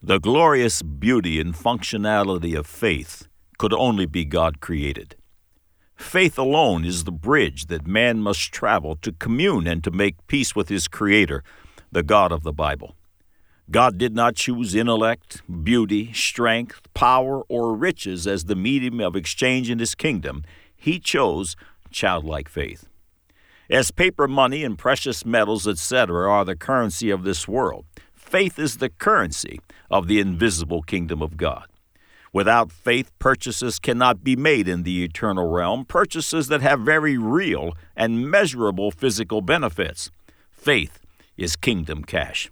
The glorious beauty and functionality of faith could only be God-created. Faith alone is the bridge that man must travel to commune and to make peace with his Creator, the God of the Bible. God did not choose intellect, beauty, strength, power, or riches as the medium of exchange in His kingdom. He chose childlike faith. As paper money and precious metals, etc., are the currency of this world, faith is the currency of the invisible kingdom of God. Without faith, purchases cannot be made in the eternal realm, purchases that have very real and measurable physical benefits. Faith is kingdom cash.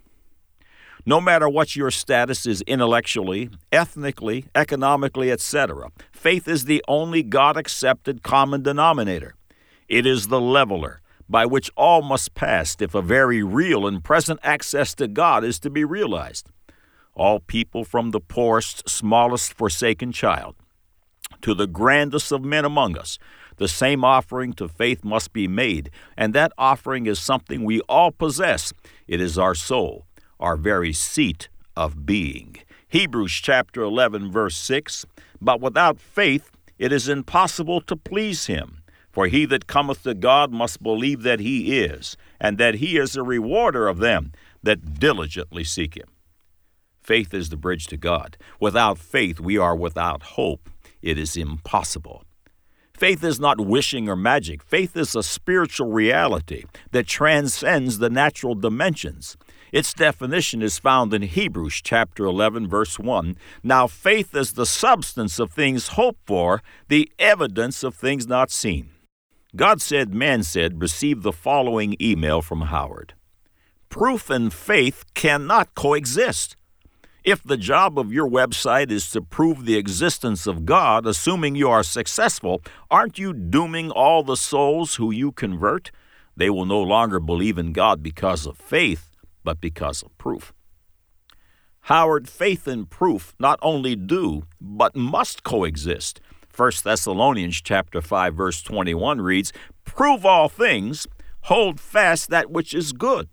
No matter what your status is intellectually, ethnically, economically, etc., faith is the only God-accepted common denominator. It is the leveler by which all must pass if a very real and present access to God is to be realized. All people, from the poorest, smallest forsaken child to the grandest of men among us, the same offering to faith must be made, and that offering is something we all possess. It is our soul, our very seat of being. Hebrews chapter 11, verse 6, "But without faith it is impossible to please Him. For he that cometh to God must believe that He is, and that He is a rewarder of them that diligently seek Him." Faith is the bridge to God. Without faith, we are without hope. It is impossible. Faith is not wishing or magic. Faith is a spiritual reality that transcends the natural dimensions. Its definition is found in Hebrews chapter 11, verse 1. "Now faith is the substance of things hoped for, the evidence of things not seen." God Said, Man Said received the following email from Howard. Proof and faith cannot coexist. If the job of your website is to prove the existence of God, assuming you are successful, aren't you dooming all the souls who you convert? They will no longer believe in God because of faith, but because of proof. Howard, faith and proof not only do, but must coexist. 1 Thessalonians chapter 5, verse 21 reads, "Prove all things, hold fast that which is good."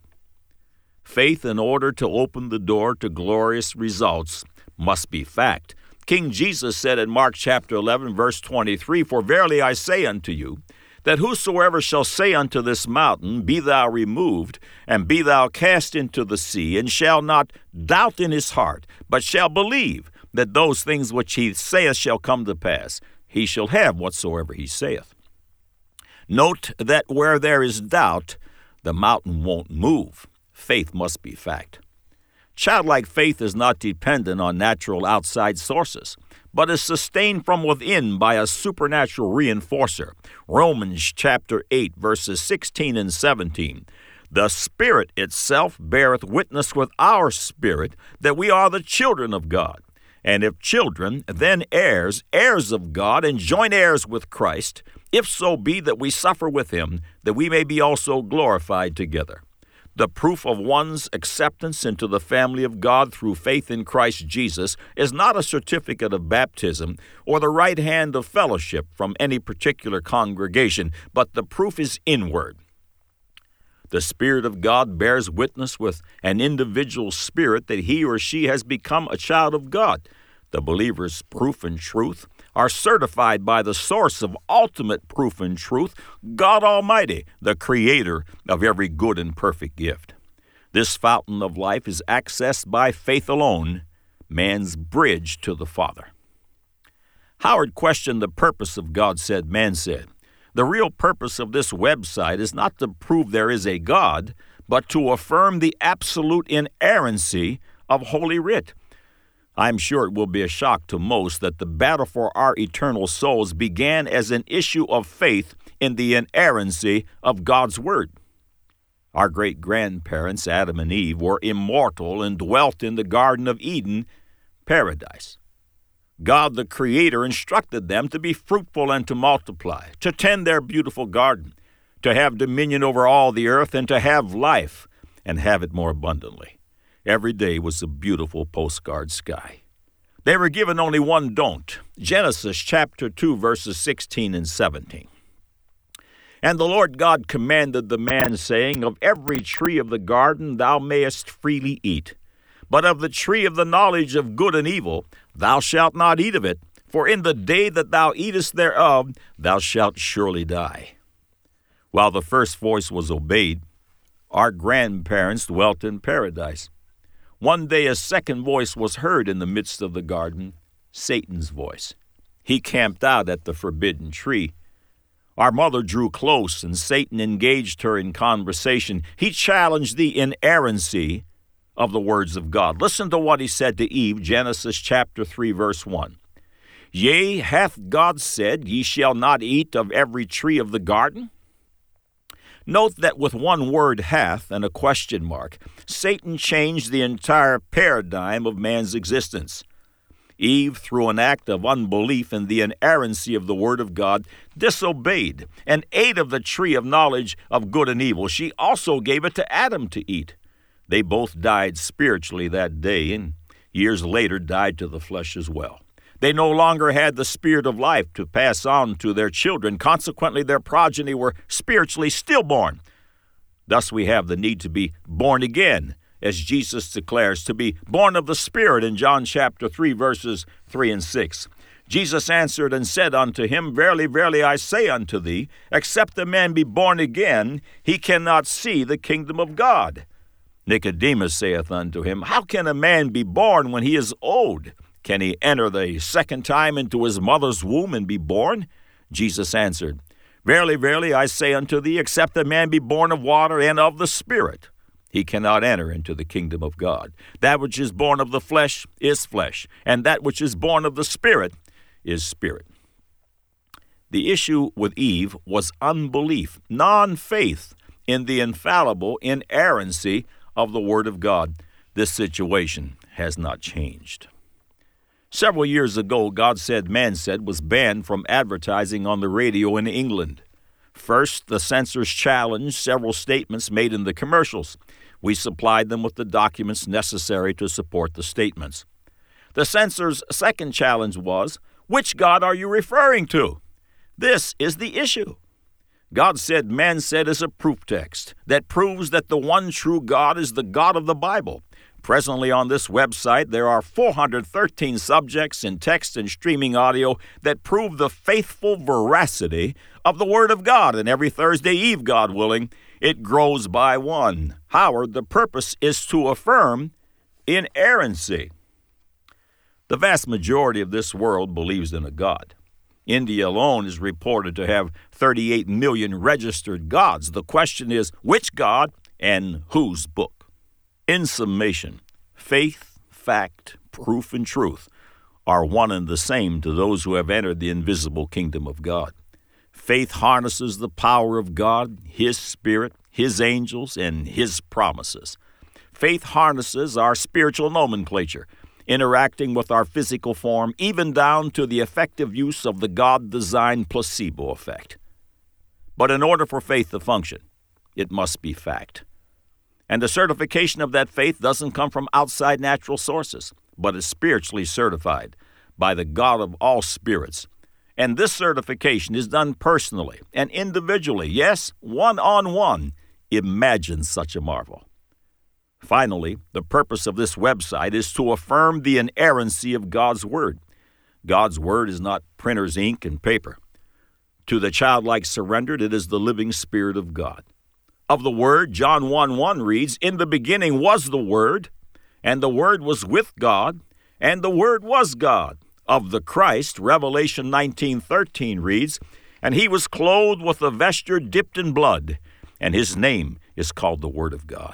Faith, in order to open the door to glorious results, must be fact. King Jesus said in Mark chapter 11, verse 23, "For verily I say unto you, that whosoever shall say unto this mountain, Be thou removed, and be thou cast into the sea, and shall not doubt in his heart, but shall believe that those things which he saith shall come to pass, he shall have whatsoever he saith." Note that where there is doubt, the mountain won't move. Faith must be fact. Childlike faith is not dependent on natural outside sources, but is sustained from within by a supernatural reinforcer. Romans chapter 8, verses 16 and 17. "The Spirit itself beareth witness with our spirit that we are the children of God. And if children, then heirs, heirs of God, and joint heirs with Christ, if so be that we suffer with Him, that we may be also glorified together." The proof of one's acceptance into the family of God through faith in Christ Jesus is not a certificate of baptism or the right hand of fellowship from any particular congregation, but the proof is inward. The Spirit of God bears witness with an individual's spirit that he or she has become a child of God. The believer's proof and truth are certified by the source of ultimate proof and truth, God Almighty, the Creator of every good and perfect gift. This fountain of life is accessed by faith alone, man's bridge to the Father. Howard questioned the purpose of God Said, Man Said. The real purpose of this website is not to prove there is a God, but to affirm the absolute inerrancy of Holy Writ. I'm sure it will be a shock to most that the battle for our eternal souls began as an issue of faith in the inerrancy of God's Word. Our great-grandparents, Adam and Eve, were immortal and dwelt in the Garden of Eden, paradise. God the Creator instructed them to be fruitful and to multiply, to tend their beautiful garden, to have dominion over all the earth, and to have life, and have it more abundantly. Every day was a beautiful postcard sky. They were given only one don't. Genesis chapter 2, verses 16 and 17. "And the Lord God commanded the man, saying, Of every tree of the garden thou mayest freely eat, But of the tree of the knowledge of good and evil thou shalt not eat of it, for in the day that thou eatest thereof thou shalt surely die." While the first voice was obeyed, our grandparents dwelt in paradise. One day a second voice was heard in the midst of the garden, Satan's voice. He camped out at the forbidden tree. Our mother drew close, and Satan engaged her in conversation. He challenged the inerrancy of the words of God. Listen to what he said to Eve, Genesis chapter 3, verse 1. "Yea, hath God said, Ye shall not eat of every tree of the garden?" Note that with one word, hath, and a question mark, Satan changed the entire paradigm of man's existence. Eve, through an act of unbelief in the inerrancy of the Word of God, disobeyed and ate of the tree of knowledge of good and evil. She also gave it to Adam to eat. They both died spiritually that day, and years later died to the flesh as well. They no longer had the spirit of life to pass on to their children. Consequently, their progeny were spiritually stillborn. Thus, we have the need to be born again, as Jesus declares, to be born of the Spirit in John chapter 3, verses 3 and 6. Jesus answered and said unto him, Verily, verily, I say unto thee, except a man be born again, he cannot see the kingdom of God. Nicodemus saith unto him, How can a man be born when he is old? Can he enter the second time into his mother's womb and be born? Jesus answered, Verily, verily, I say unto thee, except a man be born of water and of the Spirit, he cannot enter into the kingdom of God. That which is born of the flesh is flesh, and that which is born of the Spirit is spirit. The issue with Eve was unbelief, non-faith in the infallible inerrancy of the Word of God. This situation has not changed. Several years ago, God Said, Man Said was banned from advertising on the radio in England. First, the censors challenged several statements made in the commercials. We supplied them with the documents necessary to support the statements. The censors' second challenge was, Which God are you referring to? This is the issue. God Said, Man Said is a proof text that proves that the one true God is the God of the Bible. Presently on this website, there are 413 subjects in text and streaming audio that prove the faithful veracity of the Word of God. And every Thursday Eve, God willing, it grows by one. Howard, the purpose is to affirm inerrancy. The vast majority of this world believes in a God. India alone is reported to have 38 million registered gods. The question is, which God and whose book? In summation, faith, fact, proof, and truth are one and the same to those who have entered the invisible kingdom of God. Faith harnesses the power of God, His Spirit, His angels, and His promises. Faith harnesses our spiritual nomenclature, interacting with our physical form, even down to the effective use of the God-designed placebo effect. But in order for faith to function, it must be fact. And the certification of that faith doesn't come from outside natural sources, but is spiritually certified by the God of all spirits. And this certification is done personally and individually, yes, one-on-one. Imagine such a marvel. Finally, the purpose of this website is to affirm the inerrancy of God's Word. God's Word is not printer's ink and paper. To the childlike surrendered, it is the living Spirit of God. Of the Word, John 1:1 reads, In the beginning was the Word, and the Word was with God, and the Word was God. Of the Christ, Revelation 19:13 reads, And he was clothed with a vesture dipped in blood, and his name is called the Word of God.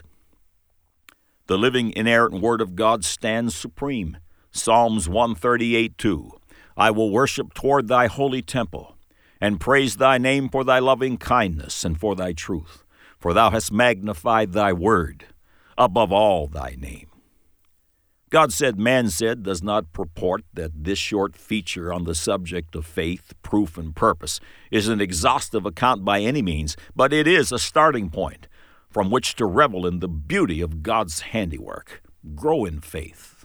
The living, inerrant Word of God stands supreme. Psalms 138:2, I will worship toward thy holy temple, and praise thy name for thy loving kindness and for thy truth. For thou hast magnified thy word above all thy name. God Said, Man Said does not purport that this short feature on the subject of faith, proof, and purpose is an exhaustive account by any means, but it is a starting point from which to revel in the beauty of God's handiwork. Grow in faith.